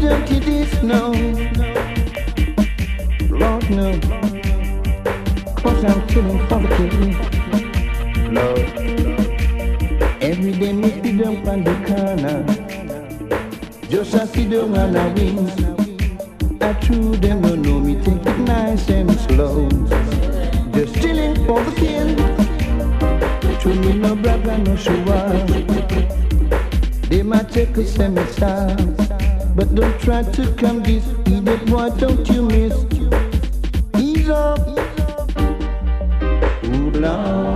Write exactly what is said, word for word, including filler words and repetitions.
dirty this now. Lord no, cause I'm killing for the king. Lord, every day me sit down on the corner, just a sit down on a wing. I true them don't know me, take it nice and slow. Just chilling for the king. True me no brother no show up. They might take a semester, but don't try to come this idiot boy, don't you miss? Ease up, ooh, Lord.